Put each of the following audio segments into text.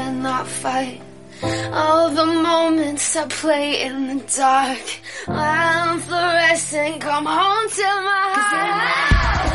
in that fight. All the moments I play in the dark. I'm fluorescent, come home to my heart.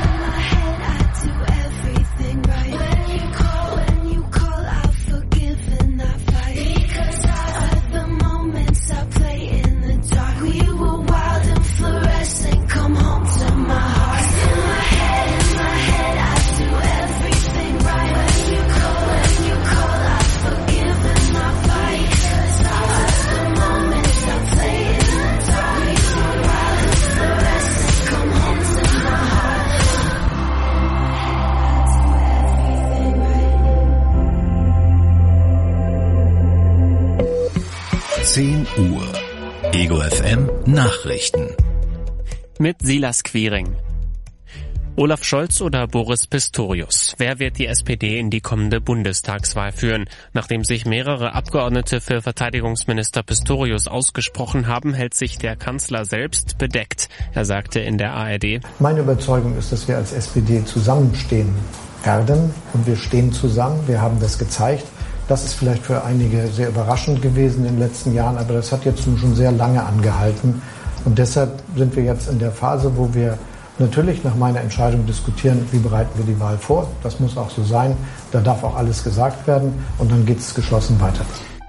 Uhr. Ego FM Nachrichten. Mit Silas Quiring. Olaf Scholz oder Boris Pistorius? Wer wird die SPD in die kommende Bundestagswahl führen? Nachdem sich mehrere Abgeordnete für Verteidigungsminister Pistorius ausgesprochen haben, hält sich der Kanzler selbst bedeckt. Er sagte in der ARD: Meine Überzeugung ist, dass wir als SPD zusammenstehen werden und wir stehen zusammen. Wir haben das gezeigt. Das ist vielleicht für einige sehr überraschend gewesen in den letzten Jahren, aber das hat jetzt schon sehr lange angehalten. Und deshalb sind wir jetzt in der Phase, wo wir natürlich nach meiner Entscheidung diskutieren, wie bereiten wir die Wahl vor. Das muss auch so sein. Da darf auch alles gesagt werden und dann geht es geschlossen weiter.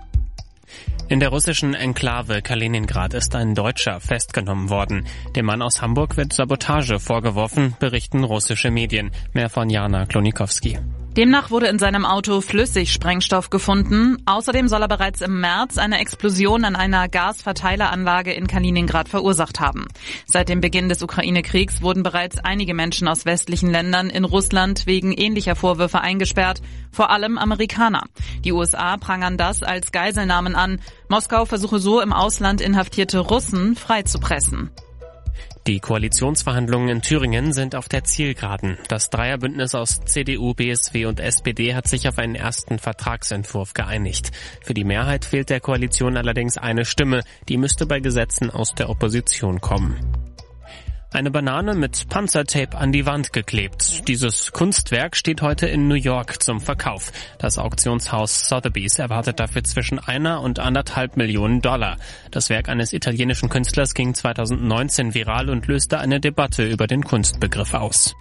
In der russischen Enklave Kaliningrad ist ein Deutscher festgenommen worden. Dem Mann aus Hamburg wird Sabotage vorgeworfen, berichten russische Medien. Mehr von Jana Klonikowski. Demnach wurde in seinem Auto Flüssigsprengstoff gefunden. Außerdem soll er bereits im März eine Explosion an einer Gasverteileranlage in Kaliningrad verursacht haben. Seit dem Beginn des Ukraine-Kriegs wurden bereits einige Menschen aus westlichen Ländern in Russland wegen ähnlicher Vorwürfe eingesperrt, vor allem Amerikaner. Die USA prangern das als Geiselnahmen an. Moskau versuche so im Ausland inhaftierte Russen freizupressen. Die Koalitionsverhandlungen in Thüringen sind auf der Zielgeraden. Das Dreierbündnis aus CDU, BSW und SPD hat sich auf einen ersten Vertragsentwurf geeinigt. Für die Mehrheit fehlt der Koalition allerdings eine Stimme. Die müsste bei Gesetzen aus der Opposition kommen. Eine Banane mit Panzertape an die Wand geklebt. Dieses Kunstwerk steht heute in New York zum Verkauf. Das Auktionshaus Sotheby's erwartet dafür zwischen 1 und 1,5 Millionen $. Das Werk eines italienischen Künstlers ging 2019 viral und löste eine Debatte über den Kunstbegriff aus.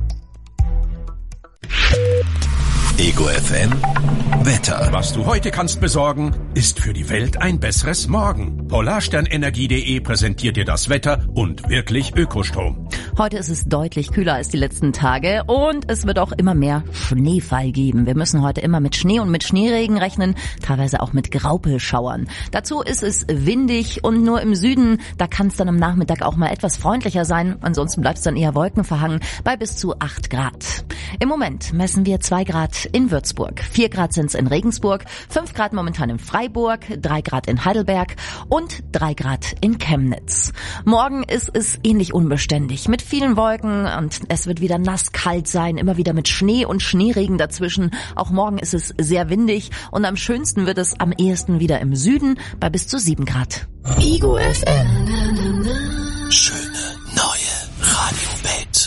Ego FM Wetter. Was du heute kannst besorgen, ist für die Welt ein besseres Morgen. Polarsternenergie.de präsentiert dir das Wetter und wirklich Ökostrom. Heute ist es deutlich kühler als die letzten Tage und es wird auch immer mehr Schneefall geben. Wir müssen heute immer mit Schnee und mit Schneeregen rechnen, teilweise auch mit Graupelschauern. Dazu ist es windig und nur im Süden, da kann es dann am Nachmittag auch mal etwas freundlicher sein. Ansonsten bleibt es dann eher wolkenverhangen bei bis zu 8 Grad. Im Moment messen wir 2 Grad in Würzburg, 4 Grad sind es in Regensburg, 5 Grad momentan in Freiburg, 3 Grad in Heidelberg und 3 Grad in Chemnitz. Morgen ist es ähnlich unbeständig mit vielen Wolken und es wird wieder nasskalt sein, immer wieder mit Schnee und Schneeregen dazwischen. Auch morgen ist es sehr windig und am schönsten wird es am ehesten wieder im Süden bei bis zu 7 Grad. Ego FM. Schöne neue Radiowelt.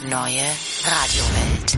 Neue Radiowelt.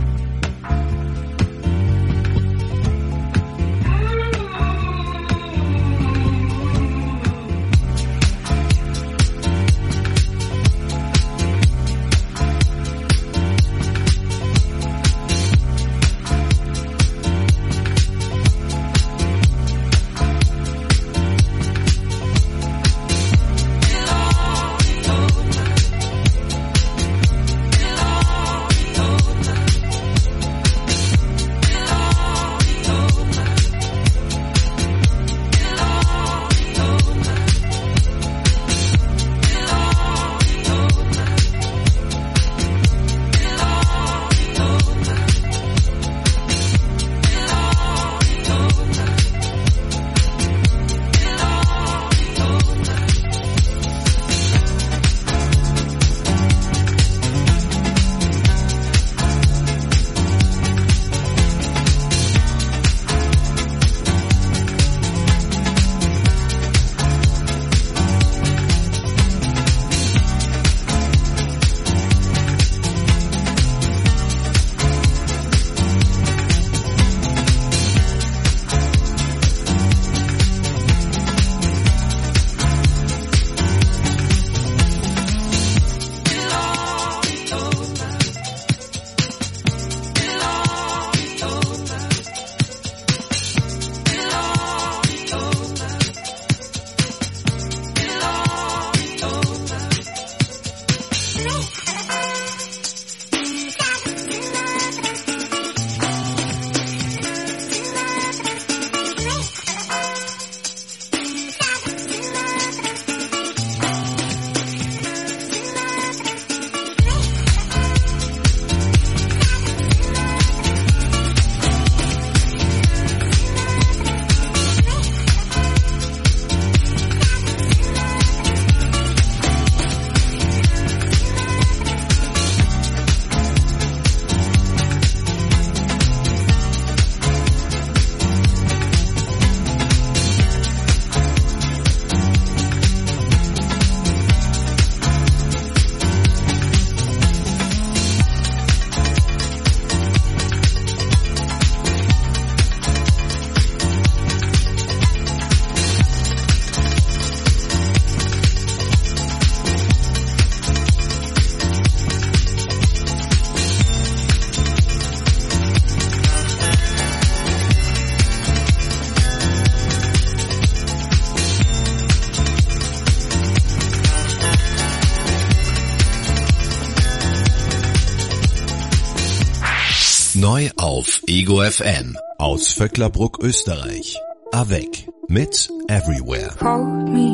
Neu auf Ego FM aus Vöcklerbruck, Österreich. Avec mit Everywhere. Hold me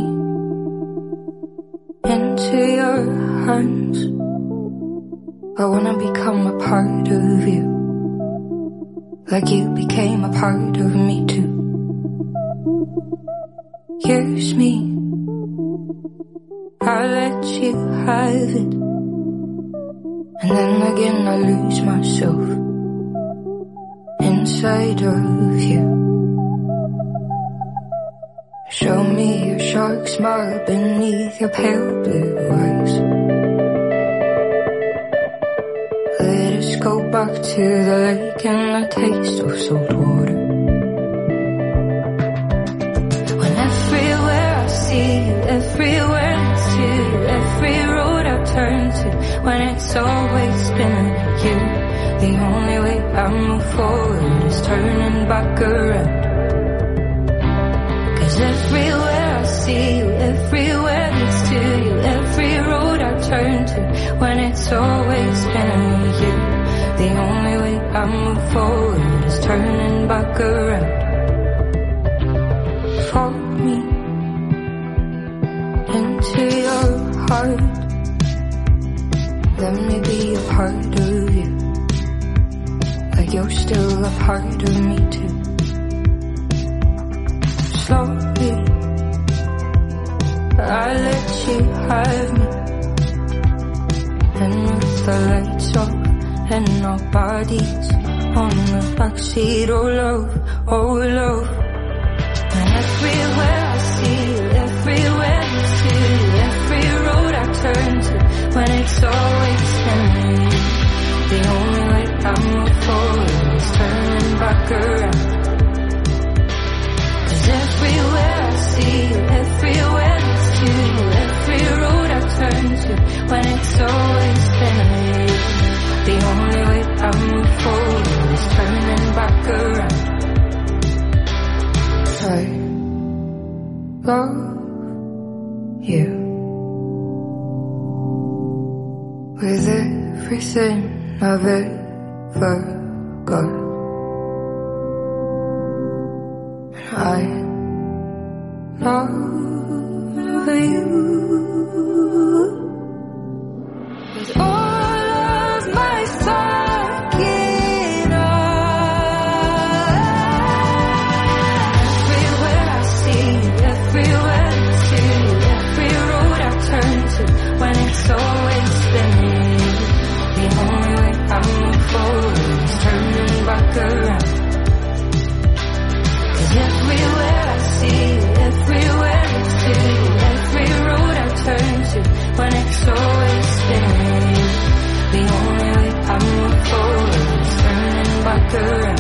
into your hands. I wanna become a part of you, like you became a part of me too. Here's me, I let you have it, and then again I lose myself inside of you. Show me your shark smile beneath your pale blue eyes. Let us go back to the lake and the taste of salt water. When everywhere I see you, everywhere it's you, every road I turn to, when it's always been you. The only way I move forward is turning back around. 'Cause everywhere I see you, everywhere leads to you, every road I turn to, when it's always been you. The only way I move forward is turning back around. Fold me into your heart. Let me be a part of you, like you're still a part of me too. Slowly, I let you have me, and with the lights off and our bodies on the backseat, oh love, oh love. And everywhere I see you, everywhere you see you, every road I turn to, when it's always been you. The only way I move forward is turning back around. 'Cause everywhere I see you, everywhere next to you, every road I turn to, when it's always been you. The only way I move forward is turning back around. I love you with everything I've ever got. I love you with all of my fucking heart. Everywhere I see you, everywhere I see you, every road I turn to, when it's always been you. The only way I move forward is turning back around. 'Cause everywhere I see you, everywhere I see you, every road I turn to, when it's always been you. The only way I move forward is turning back around.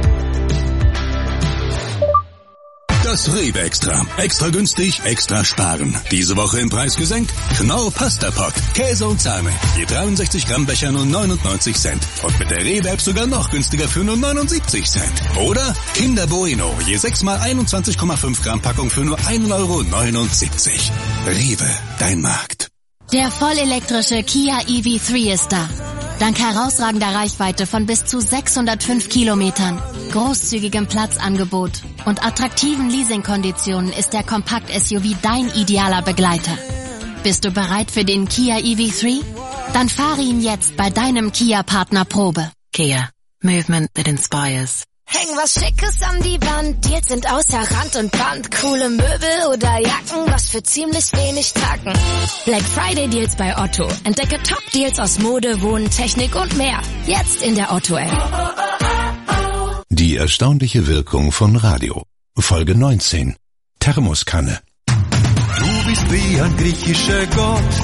Das Rewe Extra. Extra günstig, extra sparen. Diese Woche im Preis gesenkt. Knorr Pasta Pot. Käse und Sahne. Je 63 Gramm Becher nur 99 Cent. Und mit der Rewe App sogar noch günstiger für nur 79 Cent. Oder Kinder Bueno. Je 6 mal 21,5 Gramm Packung für nur 1,79 €. Rewe, dein Markt. Der vollelektrische Kia EV3 ist da. Dank herausragender Reichweite von bis zu 605 Kilometern, großzügigem Platzangebot und attraktiven Leasingkonditionen ist der Kompakt-SUV dein idealer Begleiter. Bist du bereit für den Kia EV3? Dann fahre ihn jetzt bei deinem Kia-Partner Probe. Kia. Movement that inspires. Häng was Schickes an die Wand, Deals sind außer Rand und Band. Coole Möbel oder Jacken, was für ziemlich wenig Tacken. Black Friday Deals bei Otto. Entdecke Top-Deals aus Mode, Wohnen, Technik und mehr. Jetzt in der Otto-App. Die erstaunliche Wirkung von Radio. Folge 19. Thermoskanne. Du bist wie ein griechischer Gott.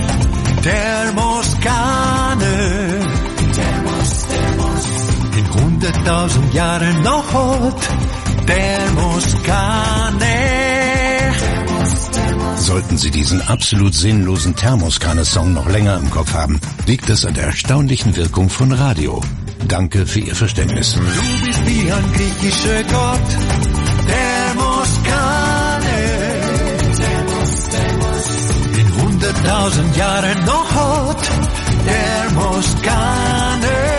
Thermoskanne. In 100.000 Jahren noch hot. Thermoskanne. Sollten Sie diesen absolut sinnlosen Thermoskanne-Song noch länger im Kopf haben, liegt es an der erstaunlichen Wirkung von Radio. Danke für Ihr Verständnis. Du bist wie ein griechischer Gott. Thermoskanne. In 100.000 Jahren noch hot. Thermoskanne.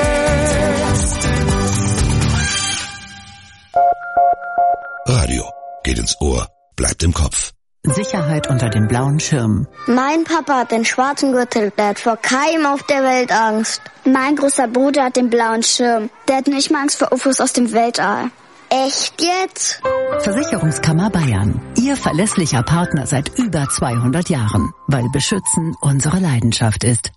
Radio geht ins Ohr, bleibt im Kopf. Sicherheit unter dem blauen Schirm. Mein Papa hat den schwarzen Gürtel, der hat vor keinem auf der Welt Angst. Mein großer Bruder hat den blauen Schirm, der hat nicht mal Angst vor UFOs aus dem Weltall. Echt jetzt? Versicherungskammer Bayern. Ihr verlässlicher Partner seit über 200 Jahren, weil Beschützen unsere Leidenschaft ist.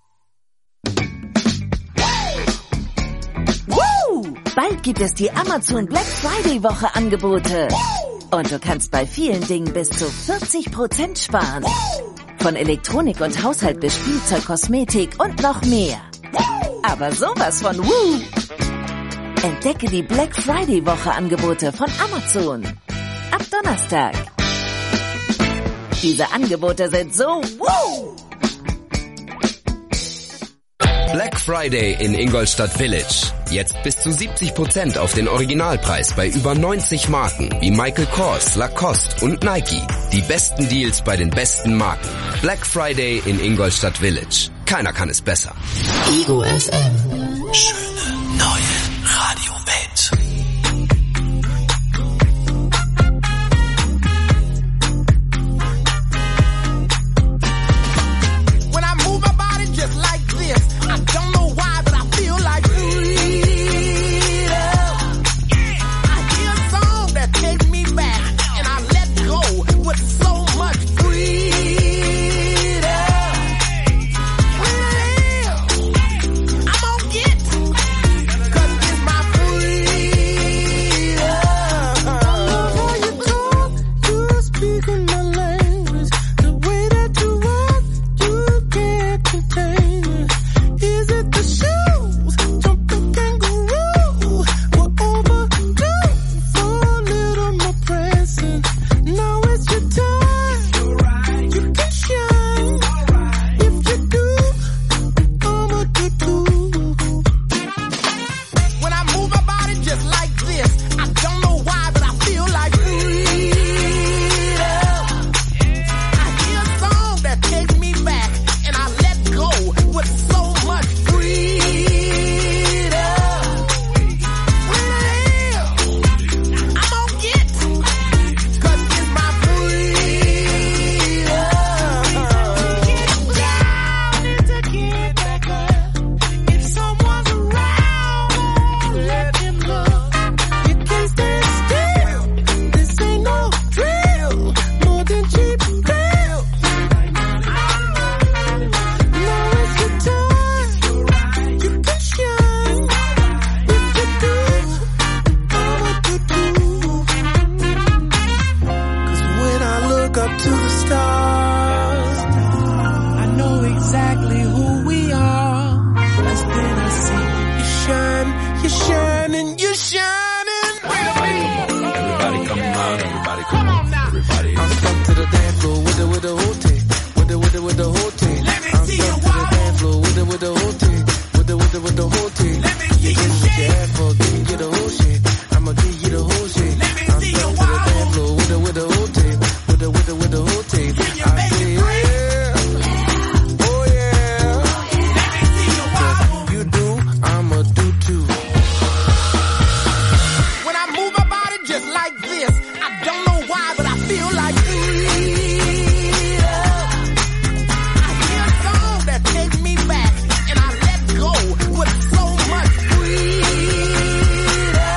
Bald gibt es die Amazon Black Friday Woche Angebote. Und du kannst bei vielen Dingen bis zu 40% sparen. Von Elektronik und Haushalt bis Spielzeug, Kosmetik und noch mehr. Aber sowas von Woo! Entdecke die Black Friday Woche Angebote von Amazon. Ab Donnerstag. Diese Angebote sind so Woo! Black Friday in Ingolstadt Village. Jetzt bis zu 70% auf den Originalpreis bei über 90 Marken wie Michael Kors, Lacoste und Nike. Die besten Deals bei den besten Marken. Black Friday in Ingolstadt Village. Keiner kann es besser. Ego FM. Schöne neue Radiowelt. Cause stars. I know exactly who we are. As then I see you shine, you shining, you shining. Everybody come on, everybody come on now. Everybody. I'm stuck to the dance floor with the whole team. With the whole team. Let me see you wild. I'm stuck to the dance floor with the whole team. With the whole team. Let me see you what you ask for, give you the whole shit. I'ma give you the whole shit. Let me see you wild. I'm stuck to the dance floor with the whole team. With the whole team. Can you make it break? Oh yeah. Let me see you wild. You do, I'ma do too. When I move my body just like this, I don't know why, but I feel like I hear a song that takes me back, and I let go with so much freedom.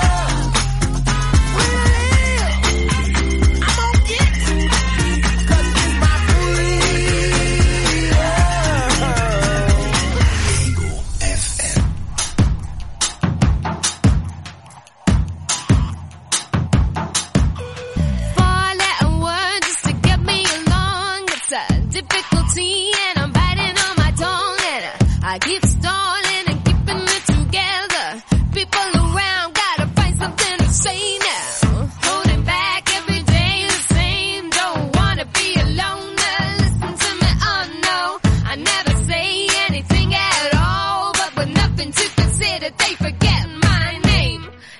I'm gonna get it, 'cause it's my Four-letter word just to get me along. It's a difficulty and I'm biting on my tongue. And I keep stalling and keeping it together. People around gotta find something to say now. Holding back every day the same. Don't wanna be alone. Listen to me, oh no. I never say anything at all. But with nothing to consider, they forget my name.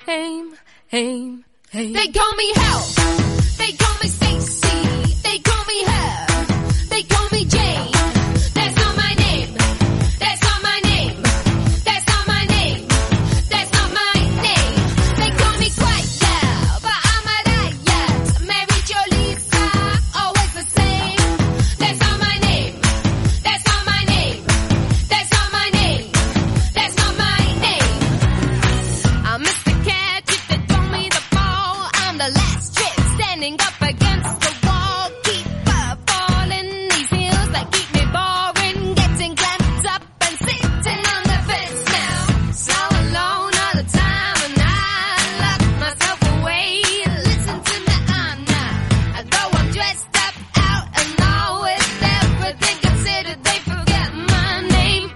They call me Hell. They call me Stacy. They call me her. They call me Jane. That's not my name. That's not my name. That's not my name. That's not my name. They call me Quiet Girl, but I'm a riot. Mary Jo Lisa, always the same. That's not my name. That's not my name. That's not my name. That's not my name. I'm Mr. Catch if they throw me the ball. I'm the last trick standing up against the wall. Keep falling these hills that keep me boring. Getting clamped up and sitting on the fence now. So alone all the time and I lock myself away. Listen to me, I'm not. Though I'm dressed up out and all with everything considered, they forget my name.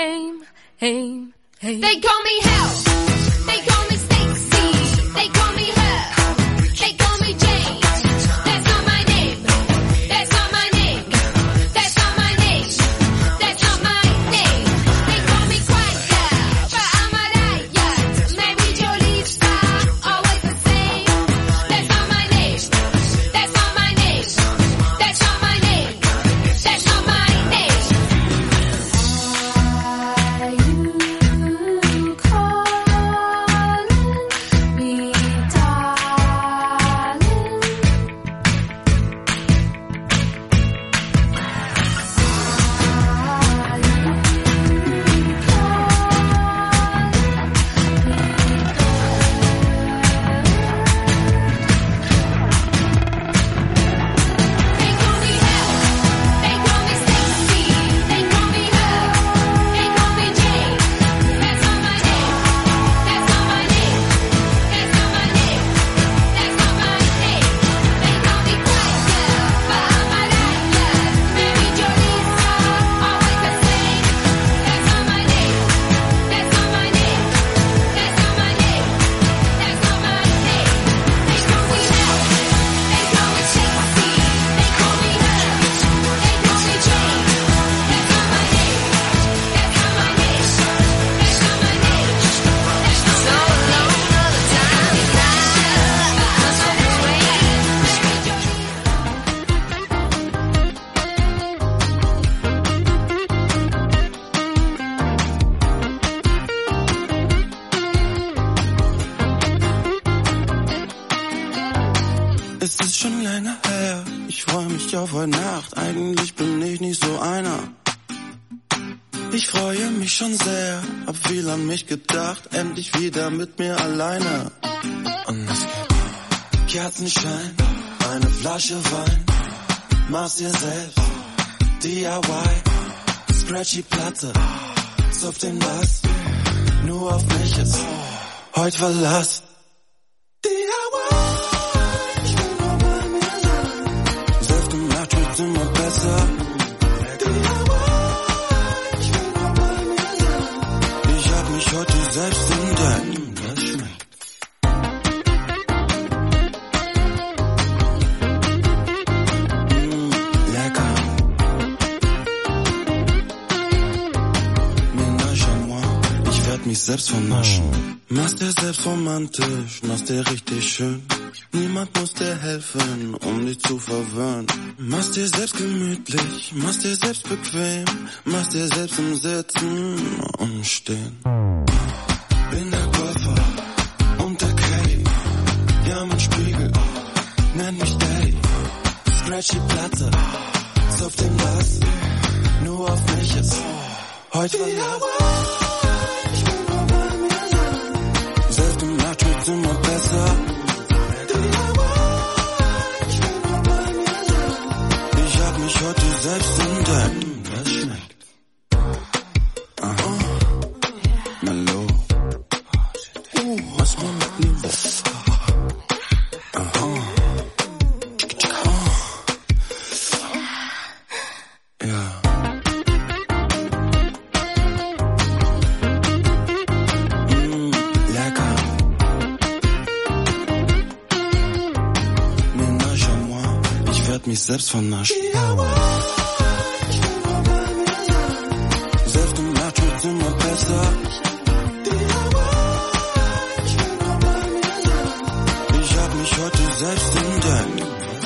They call me Hell. They call me Stacy. They call me her. They call me Jane. That's not my name. That's not my name. That's not my name. That's not my name. They call me Quiet Girl, but I'm a riot. Mary Jo Lisa, always the same. That's not my name. That's not my name. That's not my name. That's not my name. Are you calling me darling? They call me Hell. They call me Stacy. They call me her. They call me Jane. That's not my name. That's not my name. That's not my name. That's not my name. They call me Quiet Girl, but I'm a riot. Mary Jo Lisa, always the same. That's not my name. That's not my name. That's not my name. That's not my name. They call me Hell. They call me Stacy. They call me her. They call me Jane. That's not my name. That's not my name. That's not my name. So alone all the time. I lock myself away. Es ist schon länger her, ich freu mich auf heute Nacht, eigentlich bin ich nicht so einer. Ich freue mich schon sehr, hab viel an mich gedacht, endlich wieder mit mir alleine. Und es gibt Kerzenschein, eine Flasche Wein, mach's dir selbst, DIY, scratchy Platte, zupf den Bass, nur auf mich ist heute Verlass. DIY, ich will nur bei mir sein, selbst im Nachtschutz im selbst von naschen. Mach's dir selbst romantisch, mach's dir richtig schön. Niemand muss dir helfen, um dich zu verwöhnen. Mach's dir selbst gemütlich, mach's dir selbst bequem. Mach's dir selbst im Sitzen und im Stehen. Bin der Golfer und der Caddy. Ja, mein Spiegel, nenn mich Daddy. Scratch die Platte, auf dem Glas. Nur auf mich ist heute war ich will nur bei mir sein. Selbst im Nacht wird's immer besser. Ich will nur bei mir sein. Ich hab mich heute selbst entdeckt. Das schmeckt. Aha. Mellow. Was man mit Niveau. Aha. Ja. Lecker. Ménage à moi, ich werd mich selbst vernaschen. Selbst im Nacht wird's immer besser. Ich hab mich heute selbst entdeckt.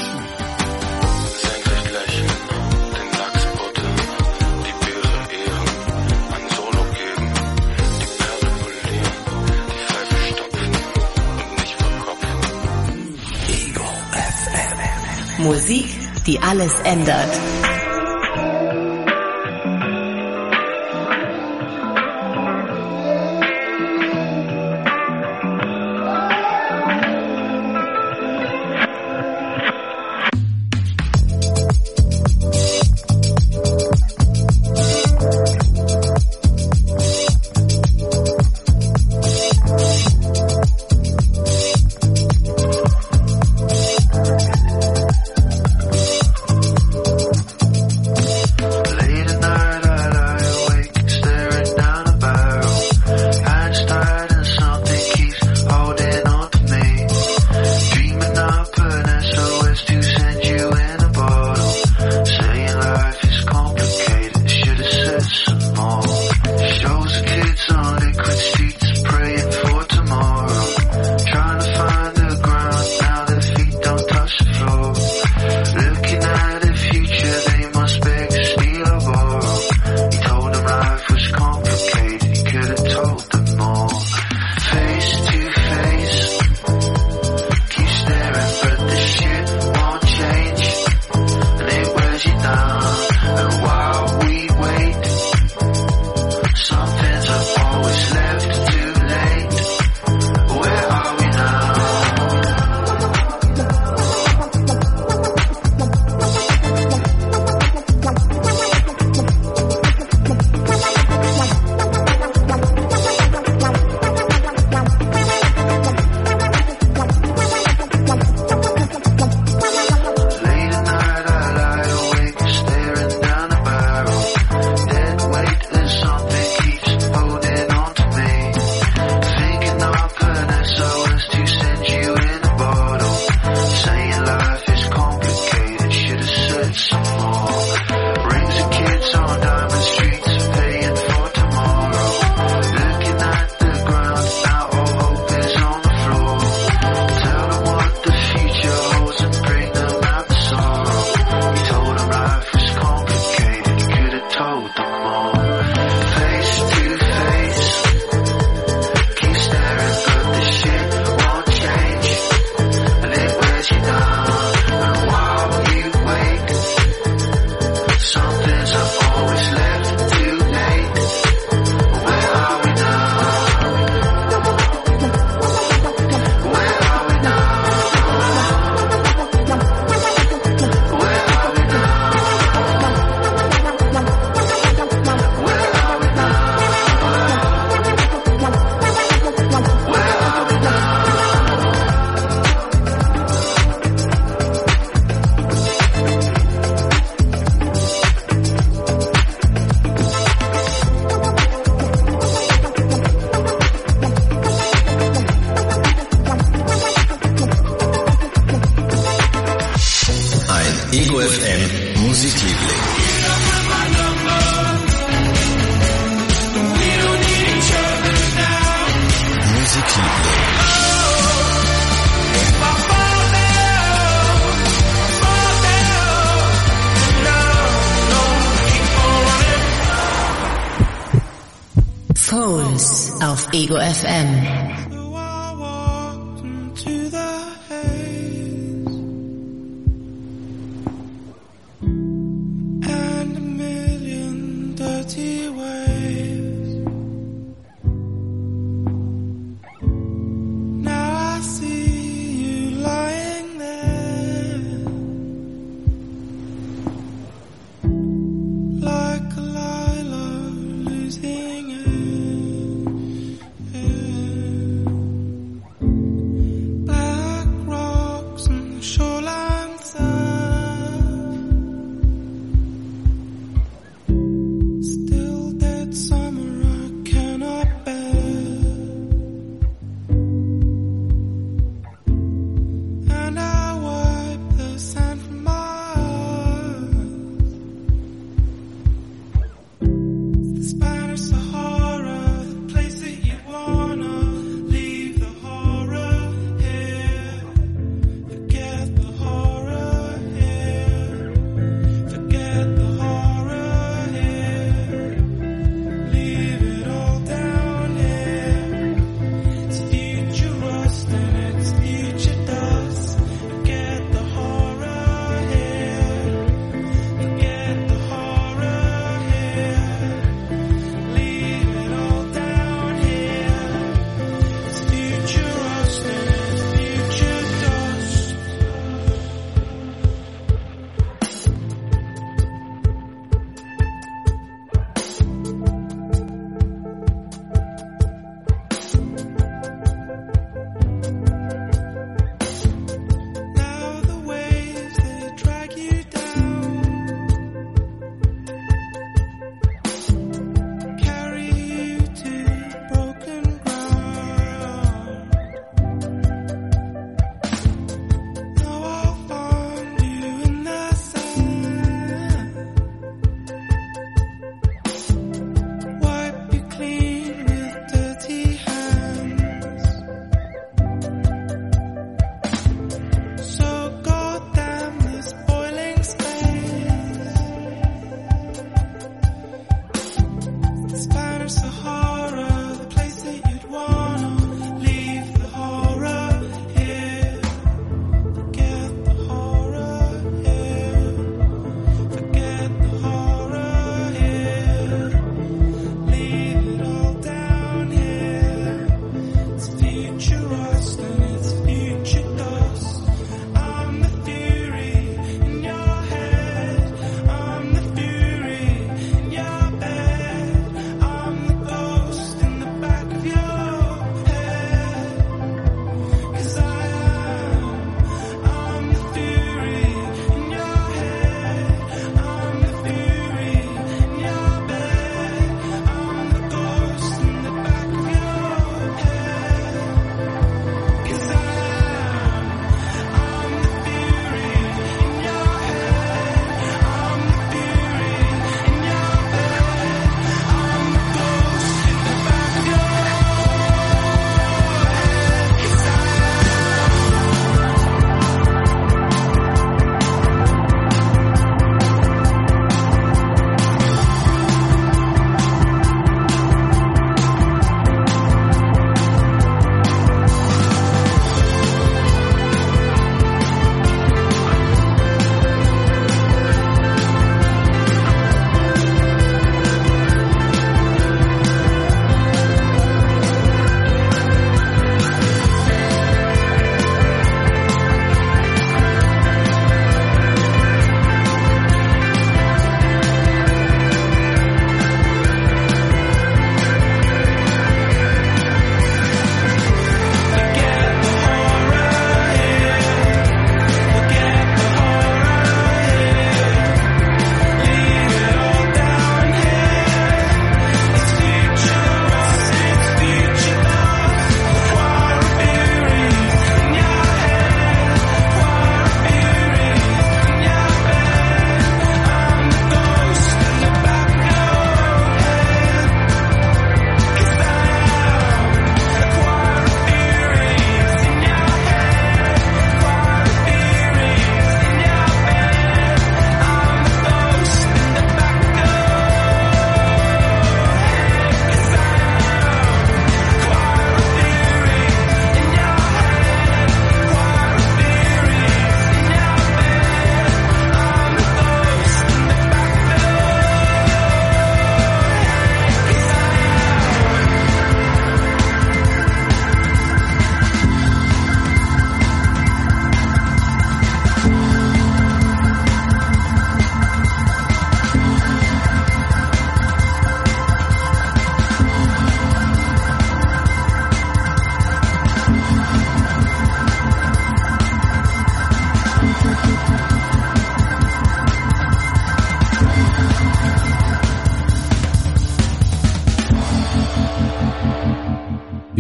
Musik, die alles ändert. Ego FM Musikliebling. We don't need each other now. Foles auf Ego FM.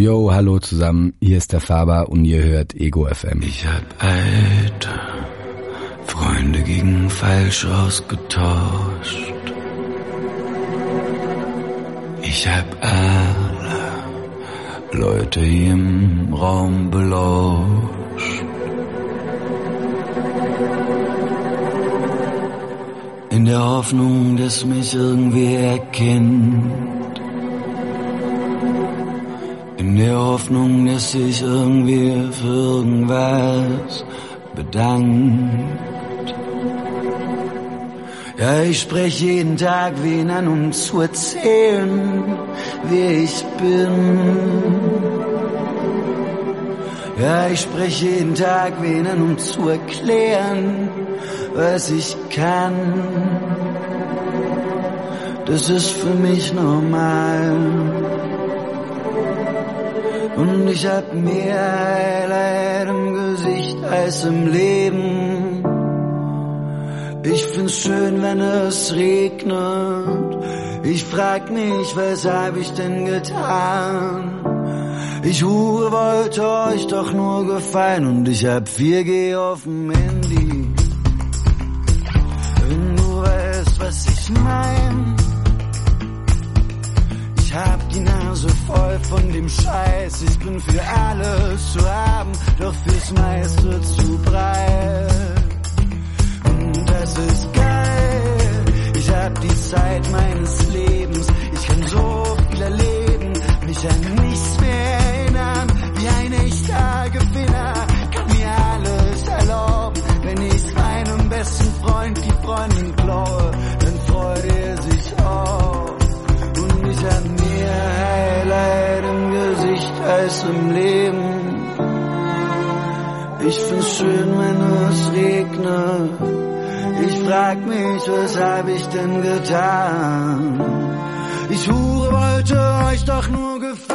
Yo, hallo zusammen, hier ist der Faber und ihr hört Ego FM. Ich hab alte Freunde gegen falsch ausgetauscht. Ich hab alle Leute hier im Raum belauscht. In der Hoffnung, dass mich irgendwer erkennt. In der Hoffnung, dass sich irgendwer für irgendwas bedankt. Ja, ich spreche jeden Tag wen an, um zu erzählen, wer ich bin. Ja, ich spreche jeden Tag wen an, um zu erklären, was ich kann. Das ist für mich normal. Und ich hab mehr Highlight im Gesicht als im Leben. Ich find's schön, wenn es regnet. Ich frag mich, was hab ich denn getan? Ich Hure wollte euch doch nur gefallen und ich hab 4G auf dem Handy. Wenn du weißt, was ich mein. Ich hab die Nase voll von dem Scheiß. Ich bin für alles zu haben, doch fürs meiste zu breit. Und das ist geil. Ich hab die Zeit meines Lebens. Ich kann so viel erleben, mich an nichts mehr erinnern. Wie ein echter Gewinner kann mir alles erlauben. Wenn ich meinem besten Freund die Freundin klaue, dann freut er sich auch. Und ich hab mehr Highlight im Gesicht als im Leben. Ich find's schön, wenn es regnet. Ich frag mich, was hab ich denn getan? Ich Hure wollte euch doch nur gefallen.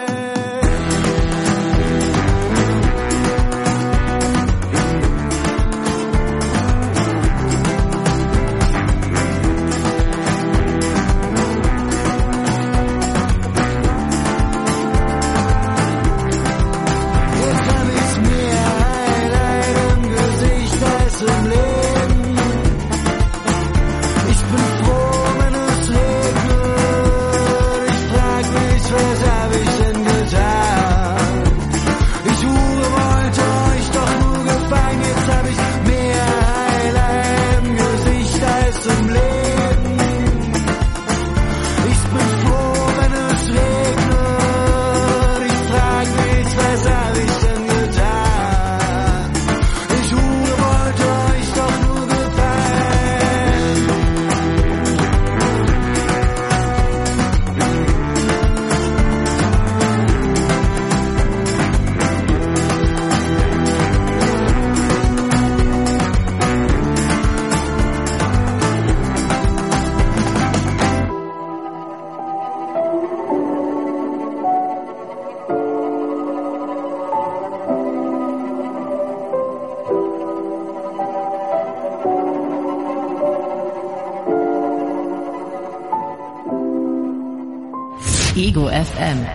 Ego FM.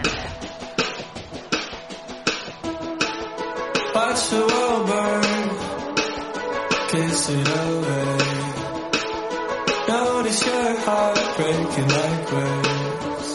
Watch the world burn, kiss it away. Notice your heart breaking like waves.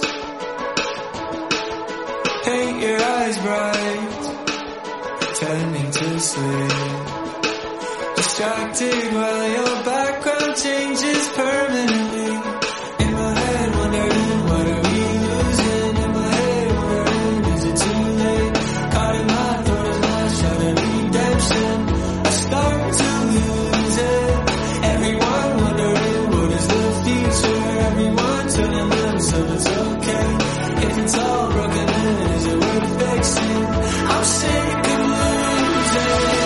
Paint your eyes bright, pretending to sleep. Distracted while your background changes permanently. In my head wondering what are we losing. In my head wondering is it too late. Caught in my throat as my shot at redemption. I start to lose it. Everyone wondering what is the future. Everyone telling themselves it's okay. If it's all broken then is it worth fixing. I'm sick of losing.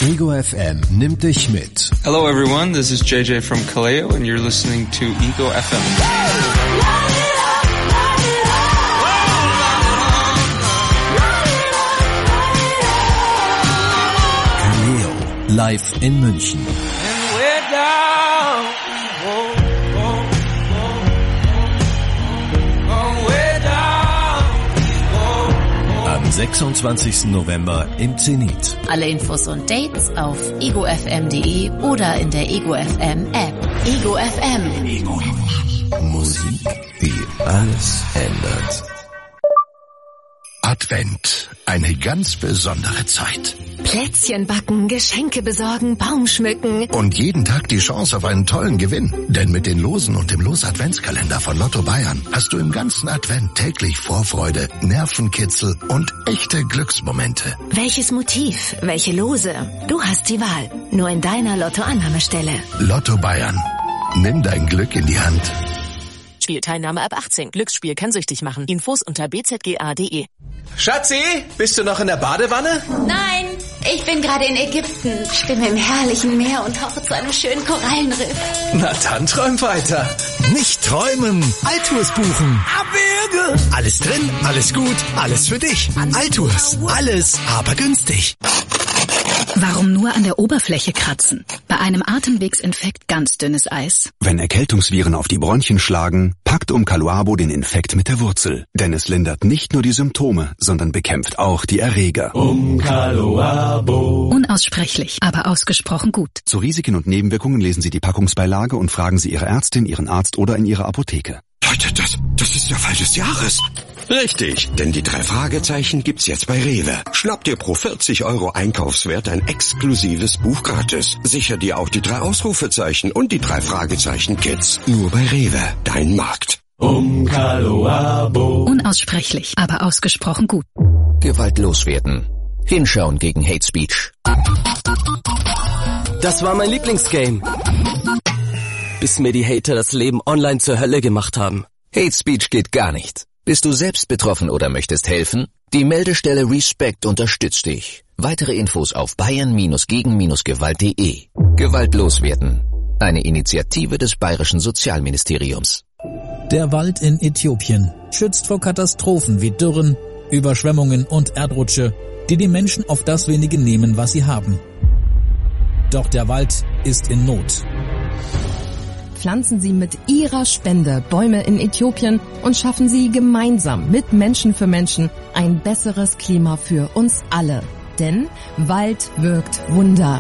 Ego FM nimmt dich mit. Hello everyone, this is JJ from Kaleo and you're listening to Ego FM. Kaleo, live in München. Am 26. November im Zenit. Alle Infos und Dates auf egofm.de oder in der Ego FM App. Ego FM. Ego. Musik, die alles ändert. Advent, eine ganz besondere Zeit. Plätzchen backen, Geschenke besorgen, Baum schmücken. Und jeden Tag die Chance auf einen tollen Gewinn. Denn mit den Losen und dem Los-Adventskalender von Lotto Bayern hast du im ganzen Advent täglich Vorfreude, Nervenkitzel und echte Glücksmomente. Welches Motiv, welche Lose? Du hast die Wahl. Nur in deiner Lottoannahmestelle. Lotto Bayern. Nimm dein Glück in die Hand. Spielteilnahme ab 18. Glücksspiel kann süchtig machen. Infos unter bzga.de. Schatzi, bist du noch in der Badewanne? Nein, ich bin gerade in Ägypten, schwimme im herrlichen Meer und tauche zu einem schönen Korallenriff. Na dann träum weiter. Nicht träumen, Altours buchen. Abwürge. Alles drin, alles gut, alles für dich. Altours, alles, aber günstig. Warum nur an der Oberfläche kratzen? Bei einem Atemwegsinfekt ganz dünnes Eis. Wenn Erkältungsviren auf die Bronchien schlagen, packt Umcaluabo den Infekt mit der Wurzel. Denn es lindert nicht nur die Symptome, sondern bekämpft auch die Erreger. Umcaluabo. Unaussprechlich, aber ausgesprochen gut. Zu Risiken und Nebenwirkungen lesen Sie die Packungsbeilage und fragen Sie Ihre Ärztin, Ihren Arzt oder in Ihrer Apotheke. Leute, das ist der Fall des Jahres. Richtig, denn die 3 Fragezeichen gibt's jetzt bei Rewe. Schnapp dir pro 40 € Einkaufswert ein exklusives Buch gratis. Sicher dir auch die 3 Ausrufezeichen und die 3 Fragezeichen Kids. Nur bei Rewe, dein Markt. Umcaluabo. Unaussprechlich, aber ausgesprochen gut. Gewaltlos werden. Hinschauen gegen Hate Speech. Das war mein Lieblingsgame. Bis mir die Hater das Leben online zur Hölle gemacht haben. Hate Speech geht gar nicht. Bist du selbst betroffen oder möchtest helfen? Die Meldestelle Respect unterstützt dich. Weitere Infos auf bayern-gegen-gewalt.de. Gewaltlos werden. Eine Initiative des Bayerischen Sozialministeriums. Der Wald in Äthiopien schützt vor Katastrophen wie Dürren, Überschwemmungen und Erdrutsche, die die Menschen auf das wenige nehmen, was sie haben. Doch der Wald ist in Not. Pflanzen Sie mit Ihrer Spende Bäume in Äthiopien und schaffen Sie gemeinsam mit Menschen für Menschen ein besseres Klima für uns alle. Denn Wald wirkt Wunder.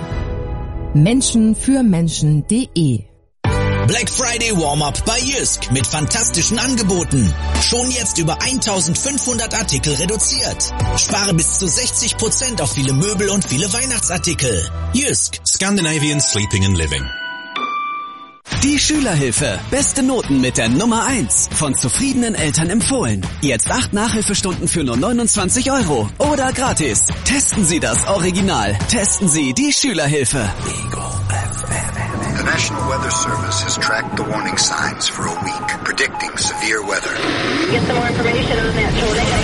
Menschenfürmenschen.de. Black Friday Warm-Up bei Jysk mit fantastischen Angeboten. Schon jetzt über 1500 Artikel reduziert. Spare bis zu 60% auf viele Möbel und viele Weihnachtsartikel. Jysk. Scandinavian Sleeping and Living. Die Schülerhilfe. Beste Noten mit der Nummer 1. Von zufriedenen Eltern empfohlen. Jetzt 8 Nachhilfestunden für nur 29 €. Oder gratis. Testen Sie das Original. Testen Sie die Schülerhilfe. Ego FM. The National Weather Service has tracked the warning signs for a week, predicting severe weather. Get some more information on that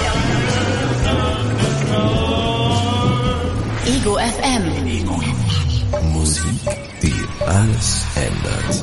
tornado. Ego FM. Ego. Musik, die alles ändert.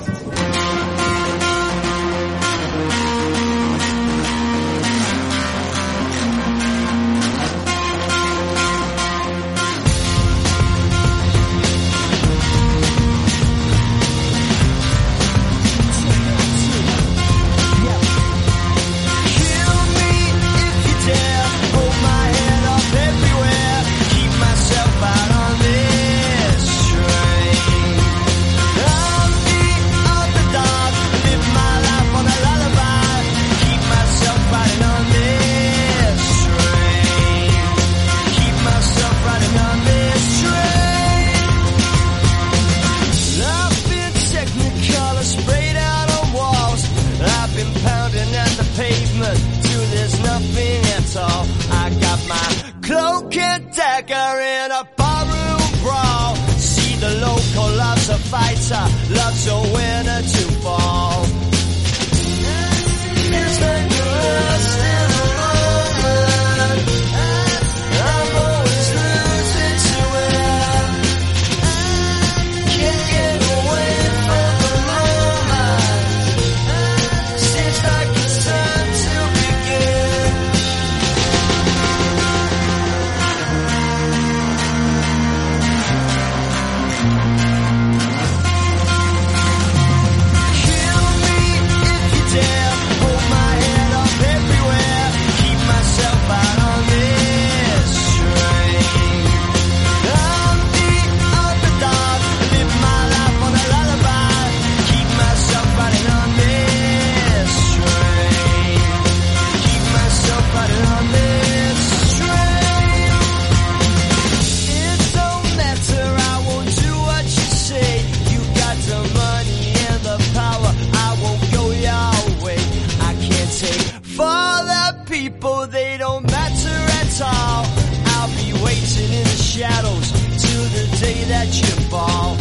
shadows to the day that you fall.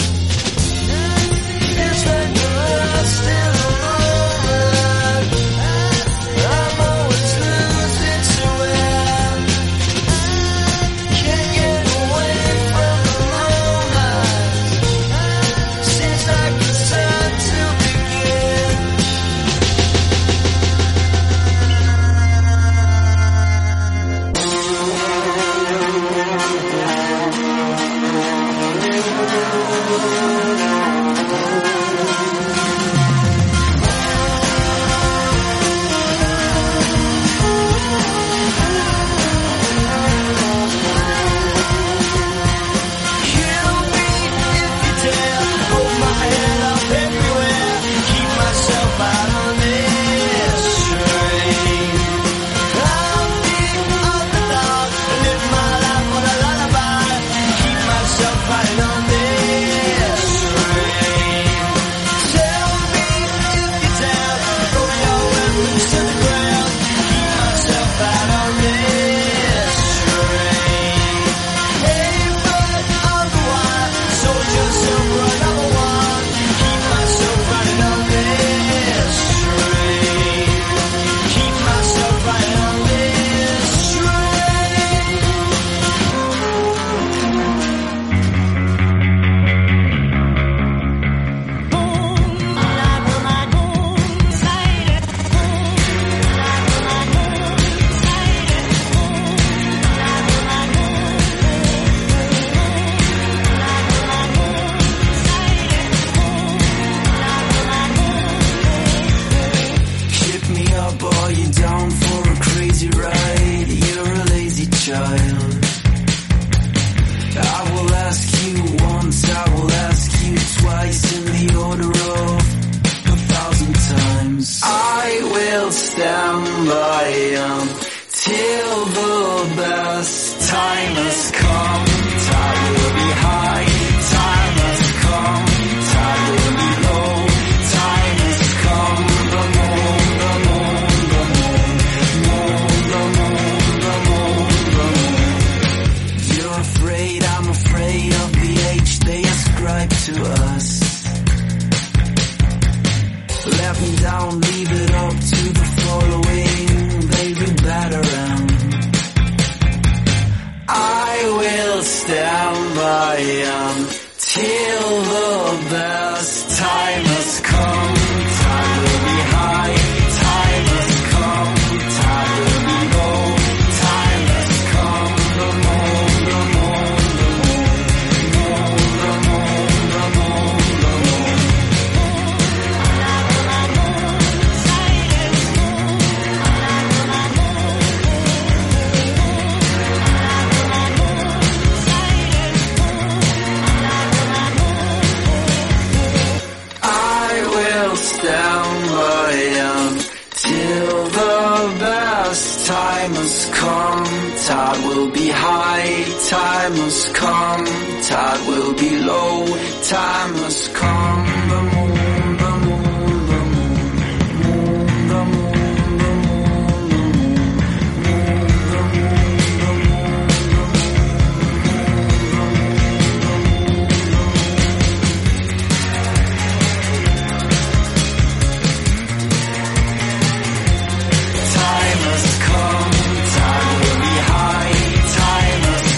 It's like you're lost in the moment. I'm always losing to it. Can't get away from the moment. Seems like it's time to begin.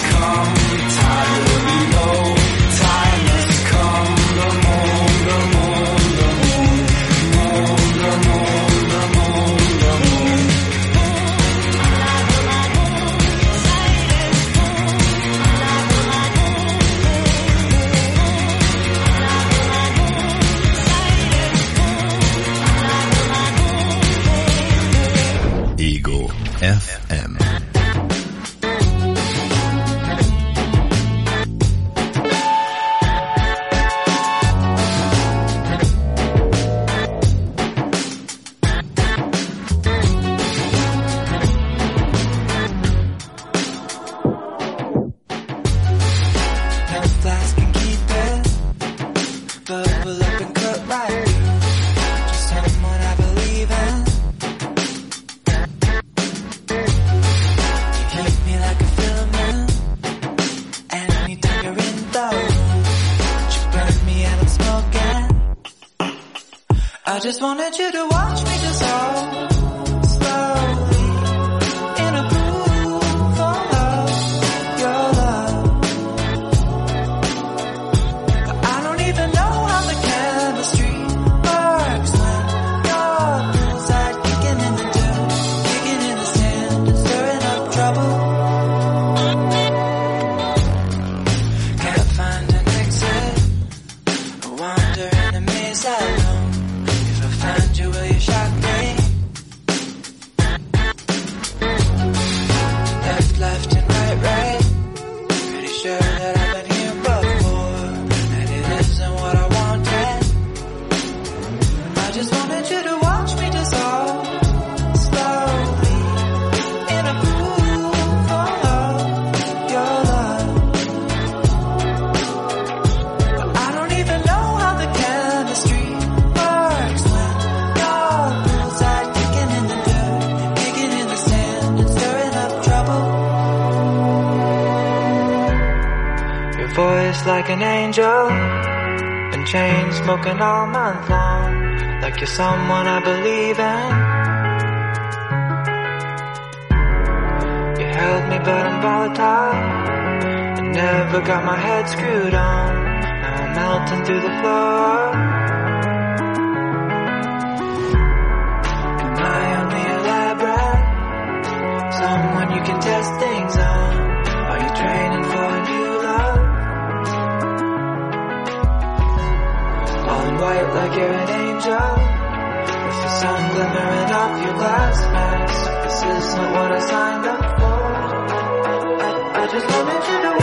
The just wanted you to watch me dissolve slowly in a pool full of your love. But I don't even know how the chemistry works when your poolside kicking in the dirt, kicking in the sand and stirring up trouble. Can't find an exit, I wander in a maze alone. If I find you, will you shock me? Left and right. Pretty sure that I've been here before, and it isn't what I wanted. I just wanted you to watch me dissolve slowly in a pool full of your love. But I don't even know how the chemistry works when your poolside kicking in the dirt, kicking in the sand and stirring up trouble. Your voice like an angel, been chain smoking all month long, like you're someone I believe in. You held me but I'm volatile, and never got my head screwed on. Now I'm melting through the floor. Am I only elaborate? Someone you can test things on? Are you training for a new love? All in white like you're an angel, with the sun glimmering off your glass mask. This isn't what I signed up for. I just wanted you to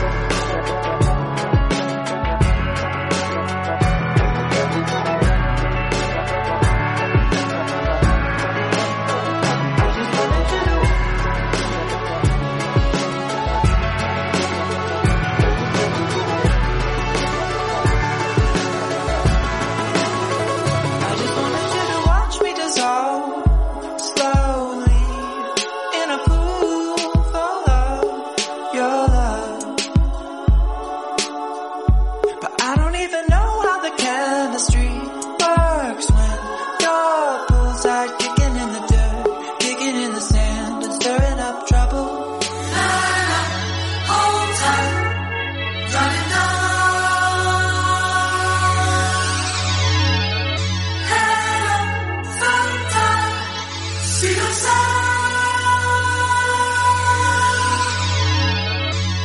watch me dissolve slowly in a pool full of your love. But I don't even know how the chemistry works when your poolside kicking in the dirt, kicking in the sand and stirring up trouble. Hold tight, running down. See the sun.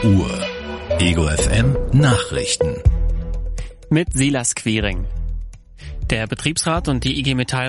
Uhr. Ego FM Nachrichten. Mit Silas Quiring. Der Betriebsrat und die IG Metall